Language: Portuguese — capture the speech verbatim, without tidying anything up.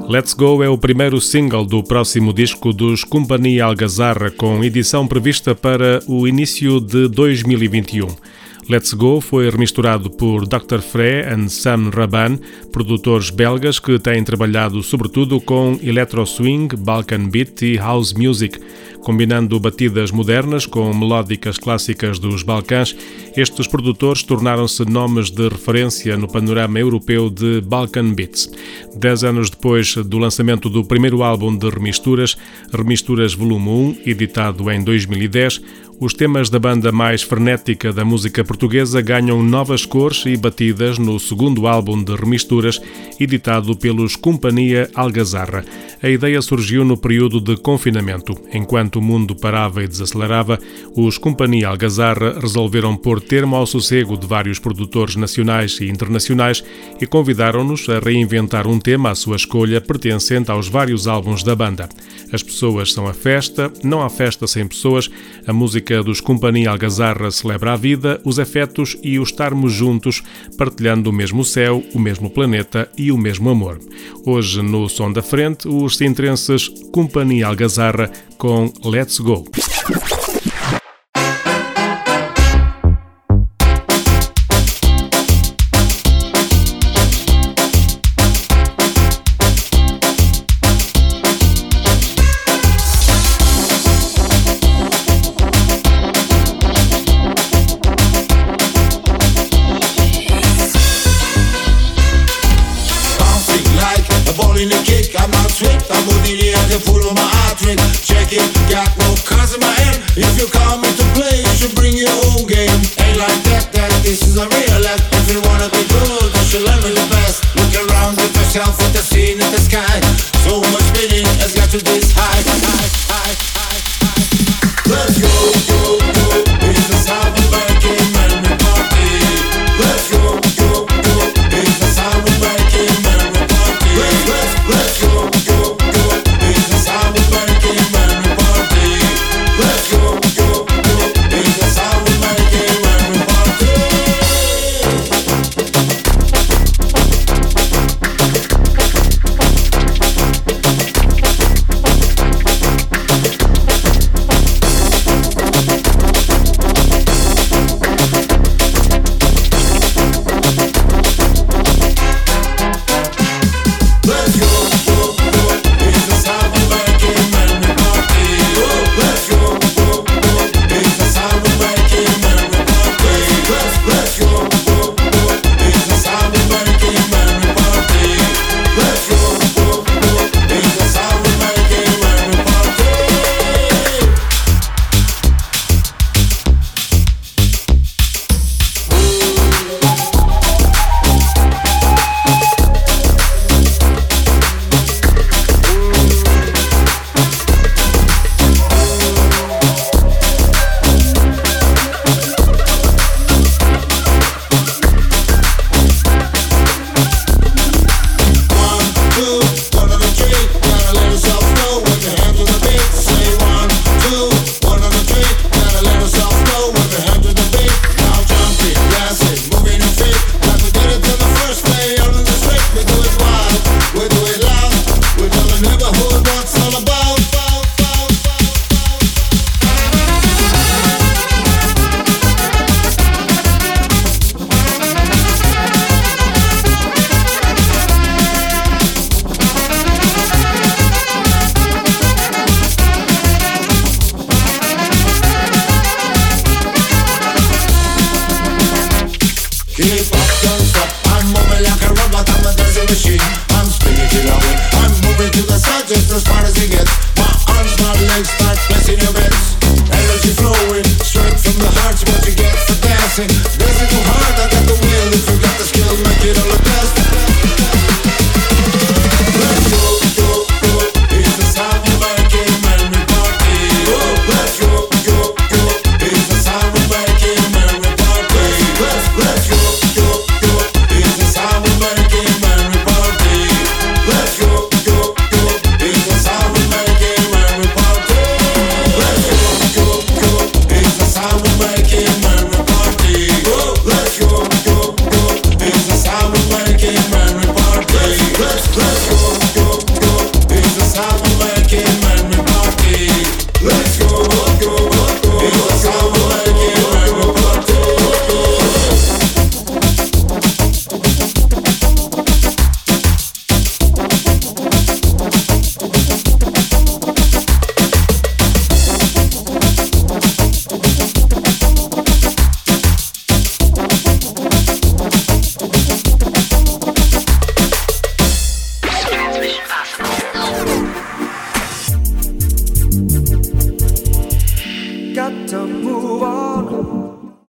Let's Go é o primeiro single do próximo disco dos Companhia Algazarra, com edição prevista para o início de dois mil e vinte e um. Let's Go foi remisturado por doutor Fre e Sam Raban, produtores belgas que têm trabalhado sobretudo com electro swing, Balkan beat e house music. Combinando batidas modernas com melódicas clássicas dos Balcãs, estes produtores tornaram-se nomes de referência no panorama europeu de Balkan Beats. Dez anos depois do lançamento do primeiro álbum de Remisturas, Remisturas Volume um, editado em dois mil e dez, os temas da banda mais frenética da música portuguesa ganham novas cores e batidas no segundo álbum de Remisturas, editado pelos Companhia Algazarra. A ideia surgiu no período de confinamento. Enquanto o mundo parava e desacelerava, os Companhia Algazarra resolveram pôr termo ao sossego de vários produtores nacionais e internacionais e convidaram-nos a reinventar um tema à sua escolha pertencente aos vários álbuns da banda. As pessoas são a festa, não há festa sem pessoas, a música dos Companhia Algazarra celebra a vida, os afetos e o estarmos juntos, partilhando o mesmo céu, o mesmo planeta e o mesmo amor. Hoje, no Som da Frente, os sintrenses Companhia Algazarra com Let's Go. Check it, got no cards in my hand. If you come to play, you should bring your own game. Ain't like that, that this is a real life. If you wanna be good, you should learn the best. Look around with yourself, with the scene in the sky. So much meaning has got you this high, high, high, high, high. Let's go, go, go. It's the sound of working man we party. Let's go, go, go. It's the sound of working man we party. Let's, let's, let's go, go, go. It's the sound of working man we party. Let's go, go, go. It's the sound of working man we party. Keep up, don't stop. I'm moving like a robot, I'm a dancing machine. I'm spinning till I win. I'm moving to the side just as far as it gets. My arms, my legs start pressing your bed.